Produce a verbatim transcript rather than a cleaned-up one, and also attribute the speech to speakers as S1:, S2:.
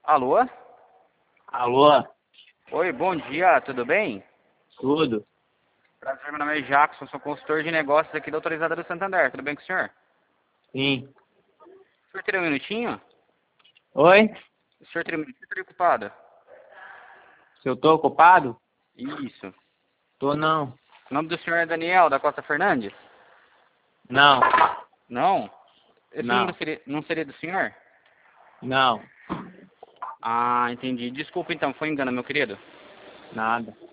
S1: Alô?
S2: Alô?
S1: Oi, bom dia, tudo bem?
S2: Tudo?
S1: Prazer, meu nome é Jackson, sou consultor de negócios aqui da Autorizada do Santander, tudo bem com o senhor?
S2: Sim.
S1: O senhor teria um minutinho?
S2: Oi?
S1: O senhor teria um minutinho, estaria ocupado?
S2: Se eu tô ocupado?
S1: Isso.
S2: Tô não.
S1: O nome do senhor é Daniel, da Costa Fernandes?
S2: Não.
S1: Não? Esse
S2: Não.
S1: número seria, não seria do senhor?
S2: Não.
S1: Ah, entendi. Desculpa então, foi engano, meu querido.
S2: Nada.